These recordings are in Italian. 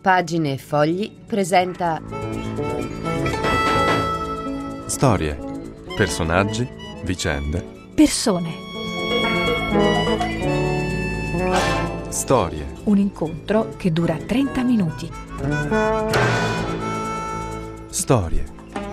Pagine e Fogli presenta storie, personaggi, vicende, persone. Storie. Un incontro che dura 30 minuti. Storie.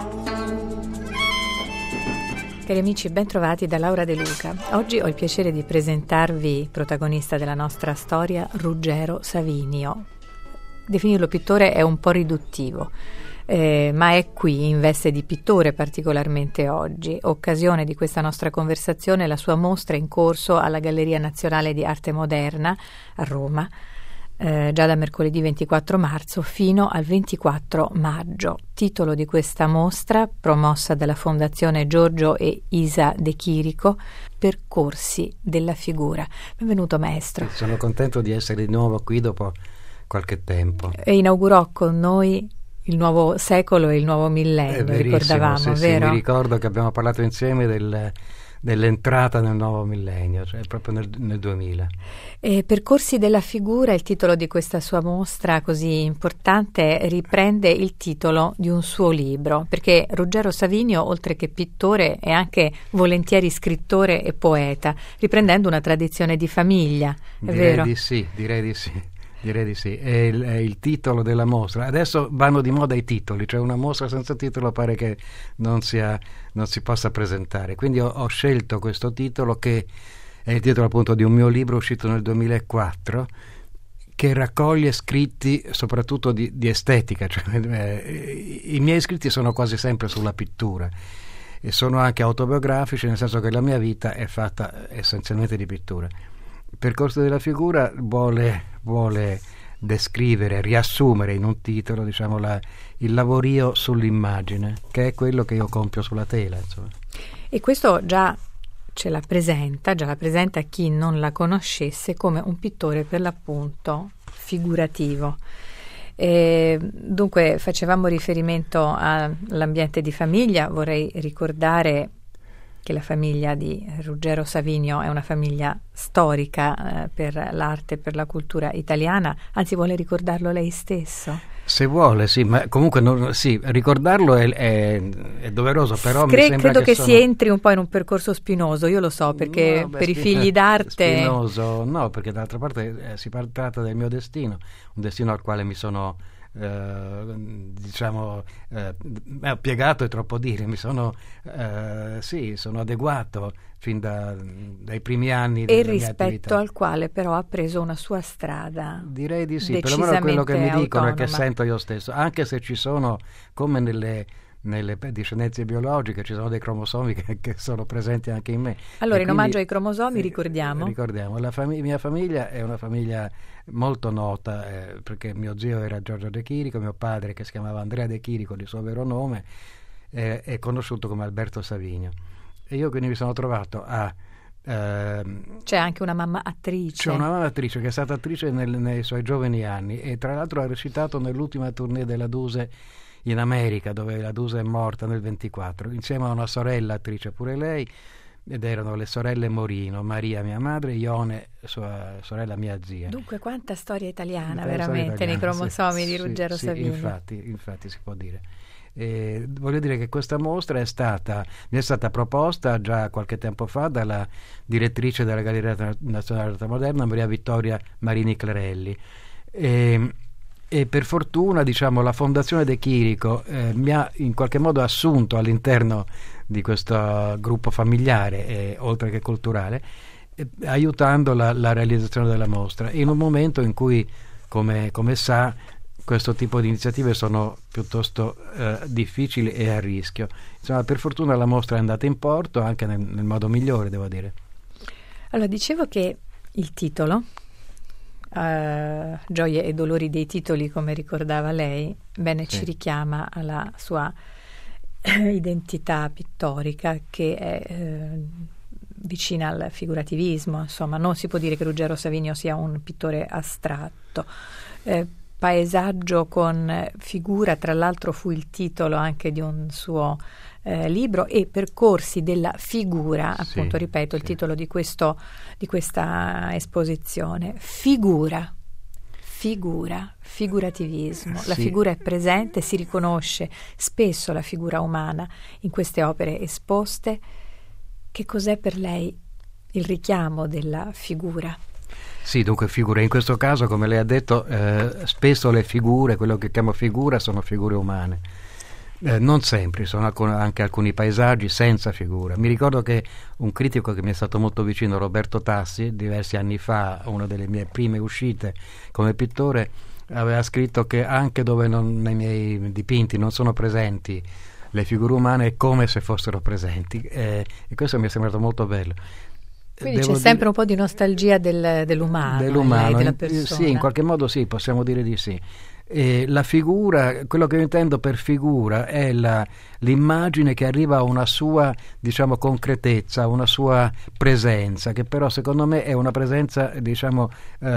Cari amici, ben trovati da Laura De Luca. Oggi ho il piacere di presentarvi, protagonista della nostra storia, Ruggero Savinio. Definirlo pittore è un po' riduttivo, ma è qui in veste di pittore particolarmente oggi. Occasione di questa nostra conversazione la sua mostra in corso alla Galleria Nazionale di Arte Moderna a Roma, già da mercoledì 24 marzo fino al 24 maggio. Titolo di questa mostra, promossa dalla Fondazione Giorgio e Isa De Chirico, Percorsi della figura. Benvenuto maestro. Sono contento di essere di nuovo qui dopo qualche tempo. E inaugurò con noi il nuovo secolo e il nuovo millennio, ricordavamo, sì, vero? Sì, mi ricordo che abbiamo parlato insieme dell'entrata nel nuovo millennio, cioè proprio nel 2000. Percorsi della figura, il titolo di questa sua mostra così importante, riprende il titolo di un suo libro, perché Ruggero Savinio, oltre che pittore, è anche volentieri scrittore e poeta, riprendendo una tradizione di famiglia, è vero? Direi di sì, è il titolo della mostra. Adesso vanno di moda i titoli, cioè una mostra senza titolo pare che non si possa presentare, quindi ho scelto questo titolo, che è il titolo appunto di un mio libro uscito nel 2004, che raccoglie scritti soprattutto di estetica, cioè, i miei scritti sono quasi sempre sulla pittura e sono anche autobiografici, nel senso che la mia vita è fatta essenzialmente di pittura. Percorso della figura vuole descrivere, riassumere in un titolo, diciamo, il lavorio sull'immagine, che è quello che io compio sulla tela, insomma. E questo già la presenta chi non la conoscesse come un pittore per l'appunto figurativo. Dunque facevamo riferimento all'ambiente di famiglia. Vorrei ricordare che la famiglia di Ruggero Savinio è una famiglia storica per l'arte e per la cultura italiana. Anzi, vuole ricordarlo lei stesso? Se vuole, sì, ma comunque ricordarlo è doveroso, però mi sembra credo che si entri un po' in un percorso spinoso, io lo so, perché per i figli d'arte... Spinoso, no, perché d'altra parte si tratta del mio destino, un destino al quale mi sono... piegato è troppo dire, sono adeguato fin dai primi anni della mia attività, rispetto al quale però ha preso una sua strada. Direi di sì, perlomeno quello che mi dicono e che sento io stesso, anche se ci sono, come nelle discendenze biologiche, ci sono dei cromosomi che sono presenti anche in me. Allora, in omaggio ai cromosomi ricordiamo, la mia famiglia è una famiglia molto nota, perché mio zio era Giorgio De Chirico, mio padre, che si chiamava Andrea De Chirico di suo vero nome, è conosciuto come Alberto Savinio, e io quindi mi sono trovato c'è anche una mamma attrice. C'è una mamma attrice che è stata attrice nei suoi giovani anni, e tra l'altro ha recitato nell'ultima tournée della Duse in America, dove la Duse è morta nel 24, insieme a una sorella attrice pure lei, ed erano le sorelle Morino, Maria mia madre, Ione sua sorella mia zia. Dunque quanta storia italiana veramente nei cromosomi di Ruggero Savinio. Infatti si può dire. Voglio dire che questa mostra mi è stata proposta già qualche tempo fa dalla direttrice della Galleria Nazionale d'Arte Moderna, Maria Vittoria Marini Clarelli, e per fortuna, diciamo, la Fondazione De Chirico mi ha in qualche modo assunto all'interno di questo gruppo familiare, oltre che culturale, aiutando la realizzazione della mostra, in un momento in cui, come sa, questo tipo di iniziative sono piuttosto difficili e a rischio. Insomma, per fortuna la mostra è andata in porto anche nel modo migliore, devo dire. Allora, dicevo che il titolo, Gioie e dolori dei titoli, come ricordava lei, bene, sì, ci richiama alla sua identità pittorica, che è vicina al figurativismo. Insomma, non si può dire che Ruggero Savinio sia un pittore astratto. Paesaggio con figura, tra l'altro, fu il titolo anche di un suo libro, e Percorsi della figura, appunto, ripeto, il titolo di questa esposizione. Figura figurativismo. La Sì. figura è presente, si riconosce spesso la figura umana in queste opere esposte. Che cos'è per lei il richiamo della figura? Sì, dunque figure. In questo caso, come lei ha detto, spesso le figure, quello che chiamo figura, sono figure umane. Non sempre, sono anche alcuni paesaggi senza figura. Mi ricordo che un critico che mi è stato molto vicino, Roberto Tassi, diversi anni fa, una delle mie prime uscite come pittore, aveva scritto che anche dove nei miei dipinti non sono presenti le figure umane è come se fossero presenti, e questo mi è sembrato molto bello. Quindi c'è sempre un po' di nostalgia dell'umano, dell'umano, della persona. Sì, in qualche modo sì, possiamo dire di sì. E la figura, quello che io intendo per figura è l'immagine che arriva a una sua, diciamo, concretezza, una sua presenza, che però secondo me è una presenza, diciamo,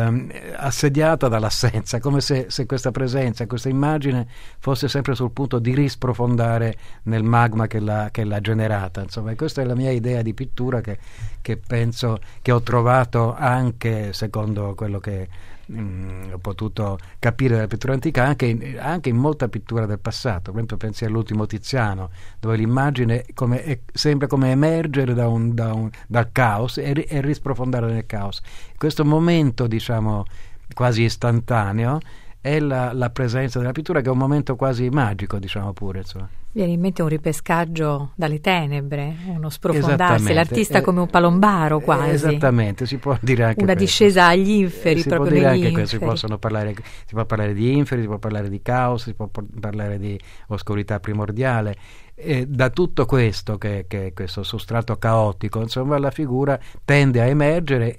assediata dall'assenza, come se questa presenza, questa immagine fosse sempre sul punto di risprofondare nel magma che l'ha generata. Insomma, e questa è la mia idea di pittura che penso che ho trovato anche, secondo quello che ho potuto capire della pittura antica, anche in molta pittura del passato. Per esempio pensi all'ultimo Tiziano, dove l'immagine sembra come emergere dal caos e risprofondare nel caos. Questo momento, diciamo, quasi istantaneo è la presenza della pittura, che è un momento quasi magico, diciamo pure, insomma. Viene in mente un ripescaggio dalle tenebre, uno sprofondarsi, l'artista come un palombaro quasi. Esattamente, si può dire anche una questo. Discesa agli inferi, si proprio può dire negli anche questo, inferi. si può parlare di inferi, si può parlare di caos, si può parlare di oscurità primordiale. E da tutto questo, che questo sostrato caotico, insomma, la figura tende a emergere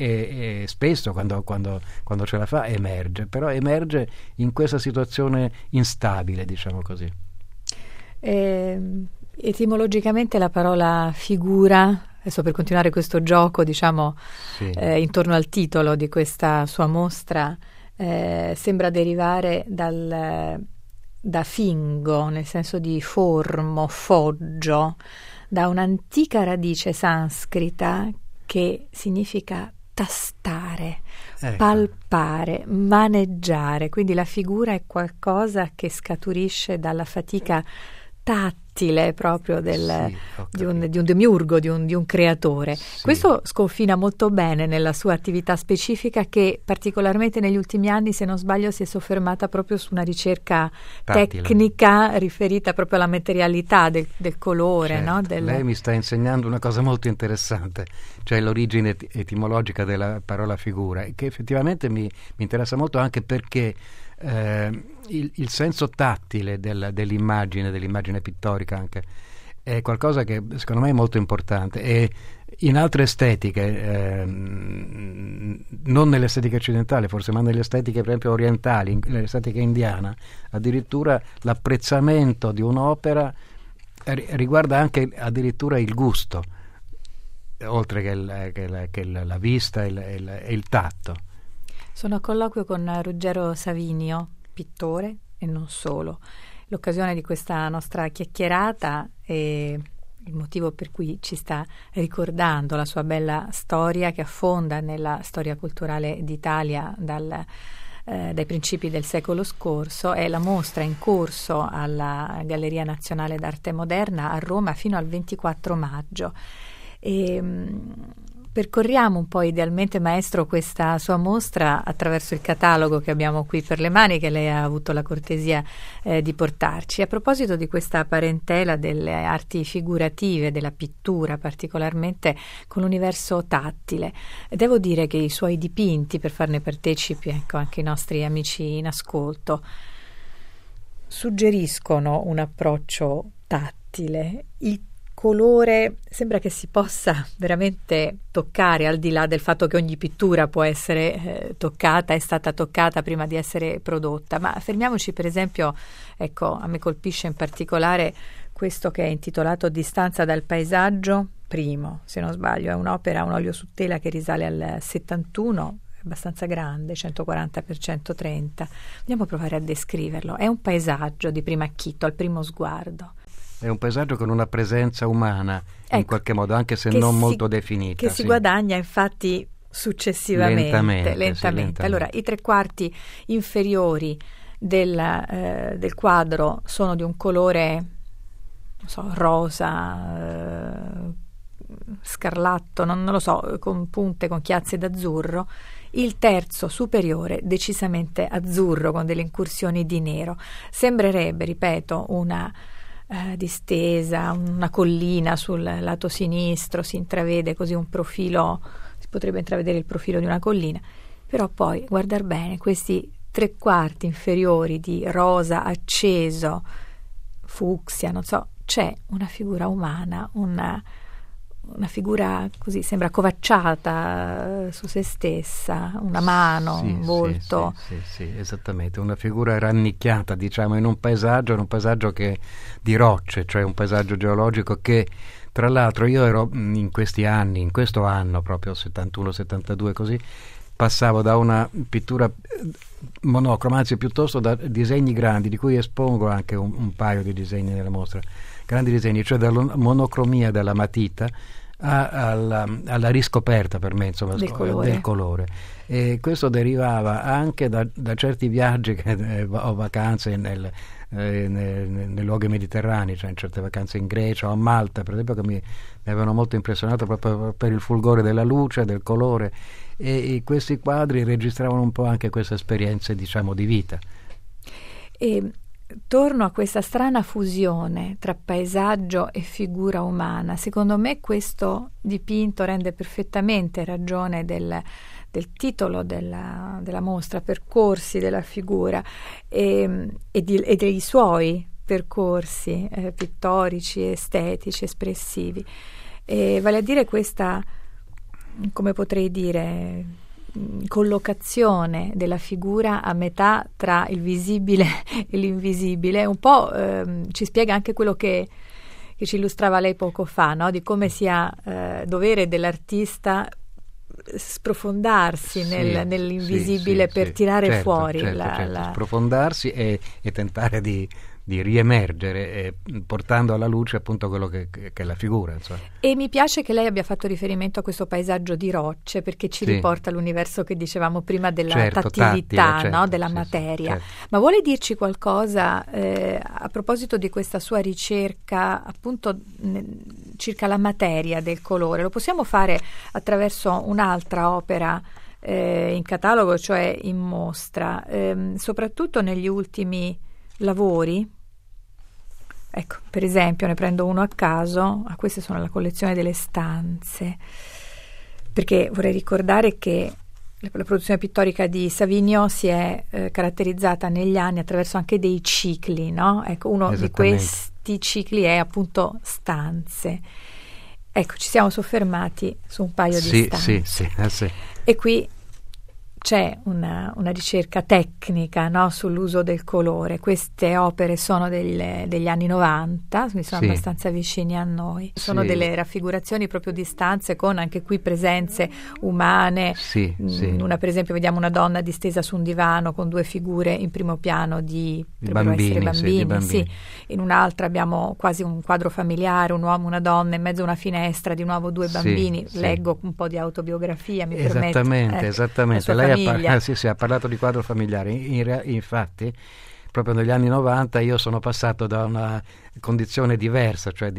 e spesso quando ce la fa emerge, però emerge in questa situazione instabile, diciamo così. Etimologicamente la parola figura, adesso per continuare questo gioco, diciamo, Sì. Intorno al titolo di questa sua mostra, sembra derivare da fingo, nel senso di formo, foggio, da un'antica radice sanscrita che significa tastare, Ecco. palpare, maneggiare. Quindi la figura è qualcosa che scaturisce dalla fatica tattile proprio Sì, ho di un capito. demiurgo, di un creatore. Sì. Questo sconfina molto bene nella sua attività specifica, che particolarmente negli ultimi anni, se non sbaglio, si è soffermata proprio su una ricerca Tattile. tecnica riferita proprio alla materialità del colore, Certo. no? Lei mi sta insegnando una cosa molto interessante, cioè l'origine etimologica della parola figura, che effettivamente mi interessa molto, anche perché il senso tattile dell'immagine pittorica anche è qualcosa che secondo me è molto importante, e in altre estetiche, non nell'estetica occidentale forse, ma nelle estetiche per esempio orientali, nell'estetica indiana, addirittura l'apprezzamento di un'opera riguarda anche addirittura il gusto, oltre che la vista e il tatto. Sono a colloquio con Ruggero Savinio, pittore e non solo. L'occasione di questa nostra chiacchierata e il motivo per cui ci sta ricordando la sua bella storia, che affonda nella storia culturale d'Italia dai principi del secolo scorso, è la mostra in corso alla Galleria Nazionale d'Arte Moderna a Roma fino al 24 maggio. Percorriamo un po' idealmente, maestro, questa sua mostra attraverso il catalogo che abbiamo qui per le mani, che lei ha avuto la cortesia di portarci. A proposito di questa parentela delle arti figurative, della pittura particolarmente con l'universo tattile, devo dire che i suoi dipinti, per farne partecipi anche i nostri amici in ascolto, suggeriscono un approccio tattile. Il colore sembra che si possa veramente toccare, al di là del fatto che ogni pittura può essere toccata, è stata toccata prima di essere prodotta, ma fermiamoci per esempio, ecco, a me colpisce in particolare questo che è intitolato Distanza dal paesaggio, primo, se non sbaglio, è un'opera, un olio su tela che risale al 71, abbastanza grande, 140x130. Andiamo a provare a descriverlo. È un paesaggio di primo acchito, al primo sguardo. È un paesaggio con una presenza umana, ecco, in qualche modo, anche se non molto definita. Che si guadagna infatti successivamente, lentamente. Allora, i 3/4 inferiori del quadro sono di un colore, non so, rosa, scarlatto, non lo so, con punte, con chiazze d'azzurro. Il terzo superiore decisamente azzurro con delle incursioni di nero. Sembrerebbe, ripeto, una distesa, una collina sul lato sinistro, si intravede così un profilo, si potrebbe intravedere il profilo di una collina, però poi guardar bene questi 3/4 inferiori di rosa acceso, fucsia, non so, c'è una figura umana, una figura così, sembra accovacciata su se stessa, una mano, un volto. Sì, esattamente, una figura rannicchiata, diciamo, in un paesaggio che di rocce, cioè un paesaggio geologico che, tra l'altro, io ero in questo anno, proprio 71-72 così, passavo da una pittura monocroma, anzi piuttosto da disegni grandi, di cui espongo anche un paio di disegni nella mostra, grandi disegni, cioè dalla monocromia della matita alla riscoperta, per me, insomma, del colore. E questo derivava anche da certi viaggi o vacanze nei luoghi mediterranei, cioè in certe vacanze in Grecia o a Malta, per esempio, che mi avevano molto impressionato proprio per il fulgore della luce, del colore, e questi quadri registravano un po' anche queste esperienze, diciamo, di vita. E torno a questa strana fusione tra paesaggio e figura umana. Secondo me questo dipinto rende perfettamente ragione del titolo della mostra, Percorsi della figura, e dei suoi percorsi pittorici, estetici, espressivi. Vale a dire questa, come potrei dire, collocazione della figura a metà tra il visibile e l'invisibile, un po' ci spiega anche quello che ci illustrava lei poco fa, no? Di come sia dovere dell'artista sprofondarsi nell'invisibile per tirare fuori certo. Sprofondarsi e tentare di riemergere, portando alla luce appunto quello che è la figura, insomma. E mi piace che lei abbia fatto riferimento a questo paesaggio di rocce, perché ci riporta all'universo che dicevamo prima della tattilità, no? Della materia. Certo. Ma vuole dirci qualcosa a proposito di questa sua ricerca appunto circa la materia del colore? Lo possiamo fare attraverso un'altra opera in catalogo, cioè in mostra, soprattutto negli ultimi lavori. Ecco, per esempio, ne prendo uno a caso. Queste sono la collezione delle stanze, perché vorrei ricordare che la produzione pittorica di Savinio si è caratterizzata negli anni attraverso anche dei cicli, no? Ecco, uno di questi cicli è appunto stanze. Ecco, ci siamo soffermati su un paio di stanze. Sì. E qui c'è una ricerca tecnica, no, sull'uso del colore. Queste opere sono degli anni 90, quindi sono abbastanza vicini a noi. Sono delle raffigurazioni proprio di stanze con anche qui presenze umane. In una, per esempio, vediamo una donna distesa su un divano con due figure in primo piano di bambini. In un'altra abbiamo quasi un quadro familiare, un uomo, una donna, in mezzo a una finestra, di nuovo due bambini. Leggo un po' di autobiografia, mi permette. Esattamente. Lei ha parlato di quadro familiare. Infatti, proprio negli anni 90 io sono passato da una condizione diversa, cioè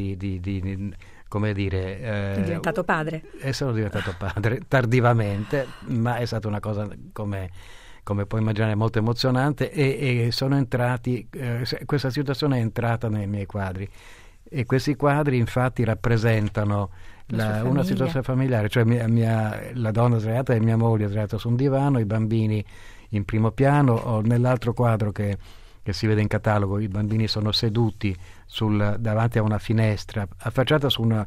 come dire... È diventato padre. Sono diventato padre, tardivamente, ma è stata una cosa, come puoi immaginare, molto emozionante, e sono entrati, questa situazione è entrata nei miei quadri, e questi quadri infatti rappresentano una situazione familiare, cioè la donna sdraiata è mia moglie sdraiata su un divano, i bambini in primo piano, o nell'altro quadro che si vede in catalogo i bambini sono seduti davanti a una finestra affacciata sul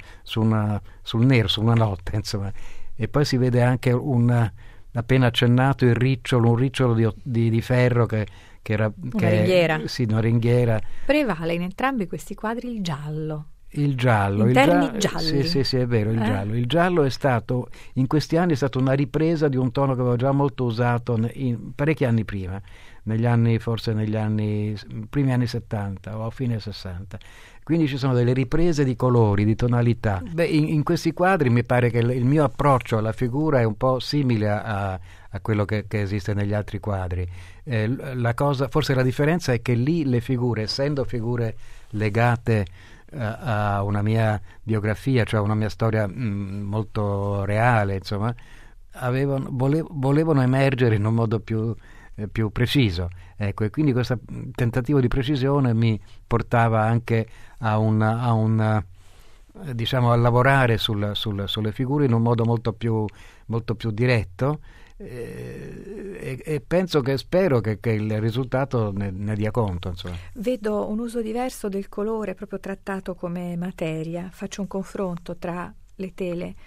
nero, su una notte, insomma, e poi si vede anche appena accennato un ricciolo di ferro che era una ringhiera. Una ringhiera. Prevale in entrambi questi quadri il giallo. Interni gialli. Sì, è vero, il giallo. Il giallo è stato, in questi anni, è stata una ripresa di un tono che avevo già molto usato parecchi anni prima, forse negli primi anni 70 o a fine 60. Quindi ci sono delle riprese di colori, di tonalità. In questi quadri mi pare che il mio approccio alla figura è un po' simile a quello che esiste negli altri quadri. Forse la differenza è che lì le figure, essendo figure legate a una mia biografia, cioè una mia storia molto reale, insomma, volevano emergere in un modo più preciso, ecco, e quindi questo tentativo di precisione mi portava anche a lavorare sulle figure in un modo molto più diretto, e spero che il risultato ne dia conto, insomma. Vedo un uso diverso del colore proprio trattato come materia. Faccio un confronto tra le tele,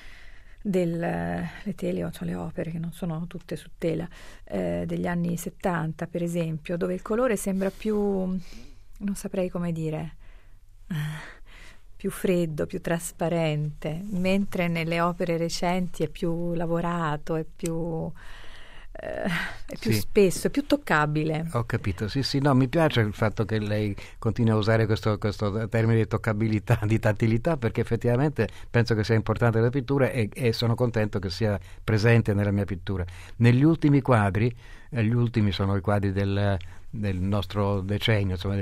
cioè le opere che non sono tutte su tela, degli anni 70 per esempio, dove il colore sembra più, non saprei come dire, più freddo, più trasparente, mentre nelle opere recenti è più lavorato, è più sì, spesso, è più toccabile. Ho capito, sì, no, mi piace il fatto che lei continui a usare questo termine di toccabilità, di tattilità, perché effettivamente penso che sia importante nella pittura e sono contento che sia presente nella mia pittura. Negli ultimi quadri, gli ultimi sono i quadri del nostro decennio, insomma,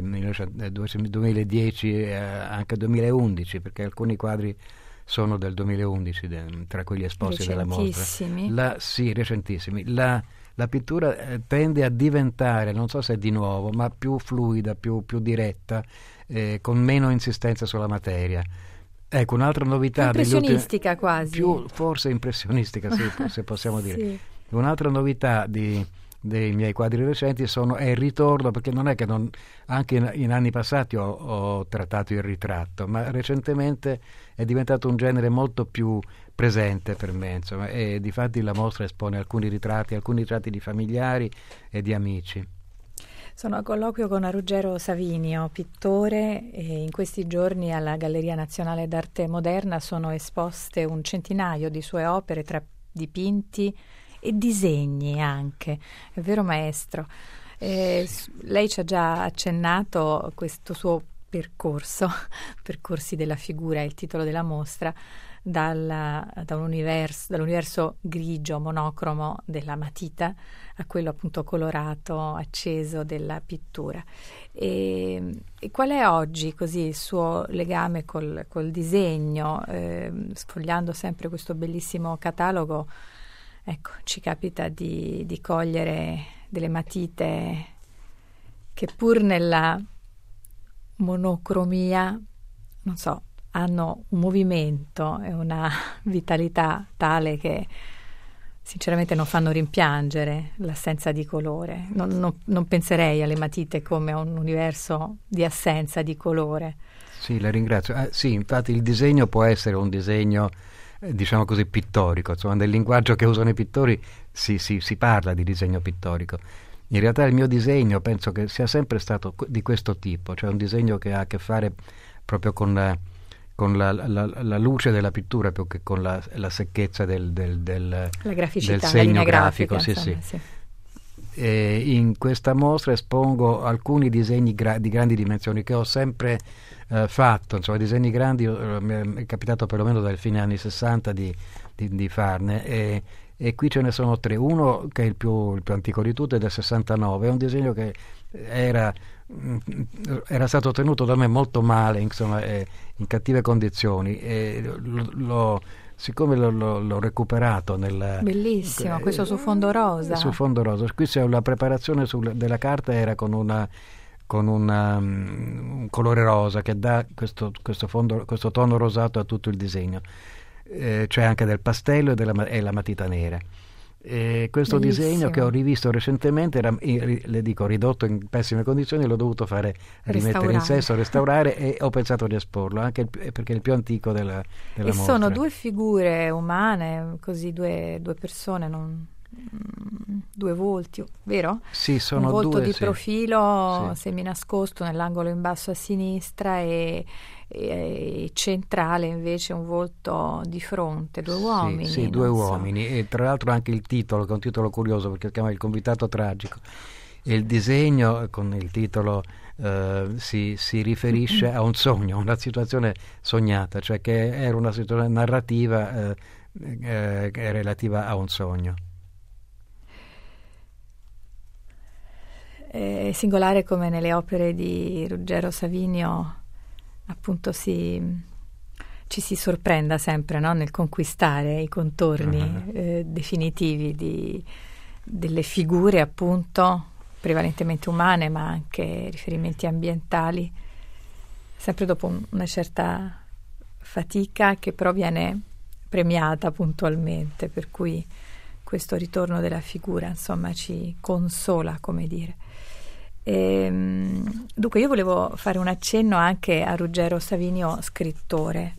2010 anche 2011, perché alcuni quadri sono del 2011, tra quelli esposti dalla mostra. Sì, recentissimi. La pittura tende a diventare, non so se è di nuovo, ma più fluida, più diretta, con meno insistenza sulla materia. Ecco, un'altra novità più impressionistica quasi. Più forse impressionistica, sì, se possiamo dire. Sì. Un'altra novità dei miei quadri recenti è il ritorno, perché non è che anche in anni passati ho trattato il ritratto, ma recentemente è diventato un genere molto più presente per me, insomma, e difatti la mostra espone alcuni ritratti di familiari e di amici. Sono a colloquio con Ruggero Savinio, pittore, e in questi giorni alla Galleria Nazionale d'Arte Moderna sono esposte un centinaio di sue opere tra dipinti e disegni anche, è vero maestro. Lei ci ha già accennato questo suo percorsi della figura, è il titolo della mostra, dall'universo grigio monocromo della matita a quello appunto colorato, acceso della pittura. E qual è oggi così il suo legame col disegno? Sfogliando sempre questo bellissimo catalogo, ecco, ci capita di cogliere delle matite che pur nella monocromia, non so, hanno un movimento e una vitalità tale che sinceramente non fanno rimpiangere l'assenza di colore. Non penserei alle matite come a un universo di assenza di colore. Sì, la ringrazio. Sì, infatti il disegno può essere un disegno diciamo così pittorico, insomma nel linguaggio che usano i pittori si parla di disegno pittorico. In realtà il mio disegno penso che sia sempre stato di questo tipo, cioè un disegno che ha a che fare proprio con la luce della pittura più che con la secchezza del segno grafico. Sì. E in questa mostra espongo alcuni disegni di grandi dimensioni che ho sempre fatto, insomma disegni grandi mi è capitato perlomeno dal fine anni 60 di farne, e qui ce ne sono tre. Uno che è il più antico di tutti, è del 69, è un disegno che era stato ottenuto da me molto male, insomma in cattive condizioni, e siccome l'ho recuperato bellissimo, questo su fondo rosa. Su fondo rosa. Qui c'è la preparazione della carta, era con un colore rosa che dà questo tono rosato a tutto il disegno. C'è anche del pastello e la matita nera. Questo bellissimo disegno che ho rivisto recentemente era, le dico, ridotto in pessime condizioni, l'ho dovuto rimettere in sesto, restaurare, e ho pensato di esporlo anche perché è il più antico della mostra. Sono due figure umane, così due persone, due volti, vero? Sì, sono un volto due, di sì, profilo sì, seminascosto nell'angolo in basso a sinistra, e centrale invece un volto di fronte, due uomini. Sì, due uomini, e tra l'altro anche il titolo, che è un titolo curioso perché si chiama Il convitato tragico. e il disegno con il titolo si riferisce a un sogno, a una situazione sognata, cioè che era una situazione narrativa relativa a un sogno. È singolare come nelle opere di Ruggero Savinio appunto ci si sorprenda sempre, no? Nel conquistare i contorni definitivi delle figure appunto prevalentemente umane, ma anche riferimenti ambientali, sempre dopo una certa fatica che però viene premiata puntualmente, per cui questo ritorno della figura insomma ci consola, come dire. Dunque io volevo fare un accenno anche a Ruggero Savinio scrittore.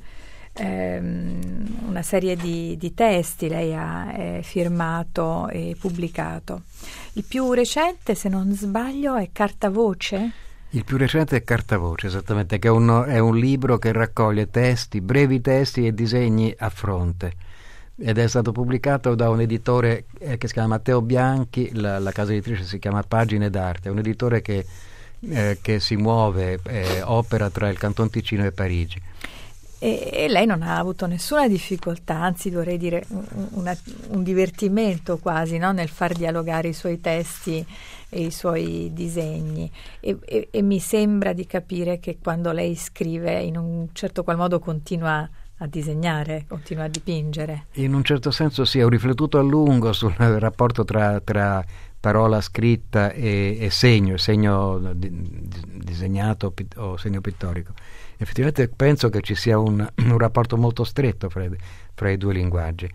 Una serie di testi lei ha firmato e pubblicato. Il più recente, se non sbaglio, è Cartavoce? Il più recente è Cartavoce, esattamente, che è un libro che raccoglie testi, brevi testi e disegni a fronte, ed è stato pubblicato da un editore che si chiama Matteo Bianchi. La casa editrice si chiama Pagine d'Arte, è un editore che si muove, opera tra il Canton Ticino e Parigi. E lei non ha avuto nessuna difficoltà, anzi vorrei dire un divertimento quasi, no? Nel far dialogare i suoi testi e i suoi disegni, e mi sembra di capire che quando lei scrive in un certo qual modo continua a disegnare, continua a dipingere. In un certo senso sì, ho riflettuto a lungo sul rapporto tra parola scritta e segno disegnato o segno pittorico. Effettivamente penso che ci sia un rapporto molto stretto fra i due linguaggi,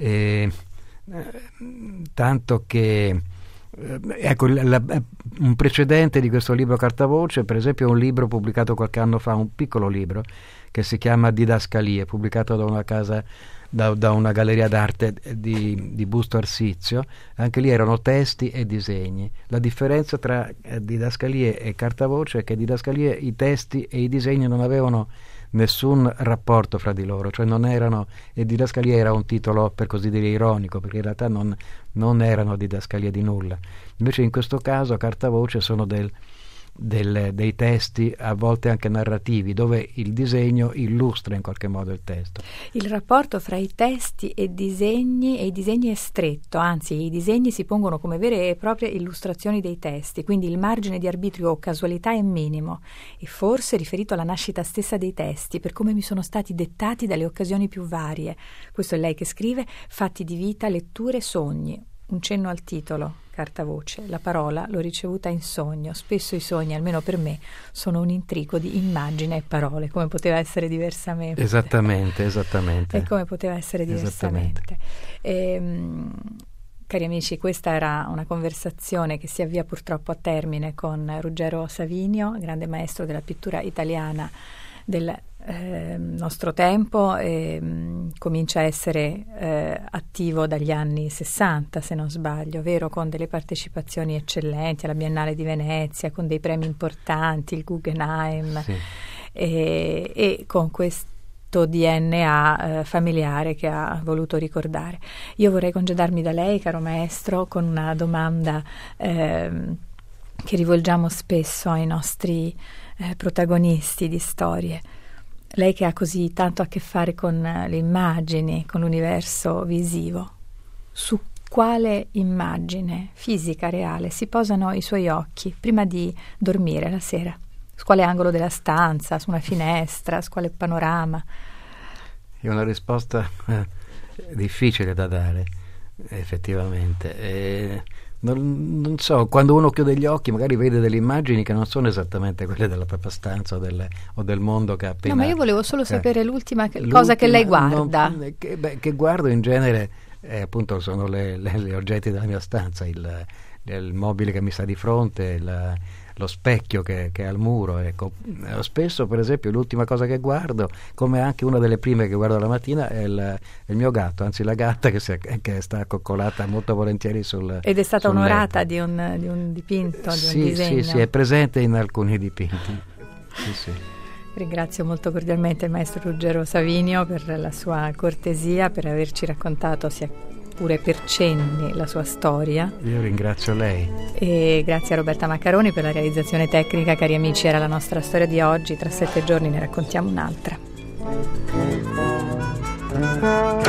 tanto che ecco, un precedente di questo libro Cartavoce, per esempio, è un libro pubblicato qualche anno fa, un piccolo libro che si chiama Didascalie, pubblicato da una casa, da una galleria d'arte di Busto Arsizio. Anche lì erano testi e disegni. La differenza tra Didascalie e Cartavoce è che Didascalie, i testi e i disegni non avevano nessun rapporto fra di loro, cioè non erano, e Didascalie era un titolo per così dire ironico, perché in realtà non erano didascalie di nulla. Invece in questo caso Cartavoce sono dei testi, a volte anche narrativi, dove il disegno illustra in qualche modo il testo. Il rapporto fra i testi e i disegni è stretto, anzi i disegni si pongono come vere e proprie illustrazioni dei testi, quindi il margine di arbitrio o casualità è minimo, e forse riferito alla nascita stessa dei testi, per come mi sono stati dettati dalle occasioni più varie. Questo è lei che scrive: fatti di vita, letture, sogni. Un cenno al titolo, Cartavoce. La parola l'ho ricevuta in sogno. Spesso i sogni, almeno per me, sono un intrico di immagine e parole. Come poteva essere diversamente? Esattamente. E come poteva essere diversamente? Cari amici, questa era una conversazione che si avvia purtroppo a termine con Ruggero Savinio, grande maestro della pittura italiana del nostro tempo. Comincia a essere attivo dagli anni 60, se non sbaglio, vero? Con delle partecipazioni eccellenti alla Biennale di Venezia, con dei premi importanti, il Guggenheim, sì. E con questo DNA familiare che ha voluto ricordare. Io vorrei congedarmi da lei, caro maestro, con una domanda che rivolgiamo spesso ai nostri protagonisti di storie. Lei che ha così tanto a che fare con le immagini, con l'universo visivo, su quale immagine fisica reale si posano i suoi occhi prima di dormire la sera? Su quale angolo della stanza, su una finestra, su quale panorama? È una risposta difficile da dare, effettivamente. Non so, quando uno chiude gli occhi magari vede delle immagini che non sono esattamente quelle della propria stanza o del mondo che ha appena... No, ma io volevo solo sapere l'ultima cosa che lei guarda. Che guardo in genere, appunto, sono gli oggetti della mia stanza, il mobile che mi sta di fronte, lo specchio che è al muro, ecco. Spesso, per esempio, l'ultima cosa che guardo, come anche una delle prime che guardo la mattina, è il mio gatto, anzi la gatta che sta accoccolata molto volentieri ed è stata onorata di un dipinto, di un disegno. Sì, è presente in alcuni dipinti. Sì. Ringrazio molto cordialmente il maestro Ruggero Savinio per la sua cortesia, per averci raccontato sia seppure per cenni, la sua storia. Io ringrazio lei. E grazie a Roberta Maccaroni per la realizzazione tecnica. Cari amici, era la nostra storia di oggi. Tra 7 giorni ne raccontiamo un'altra.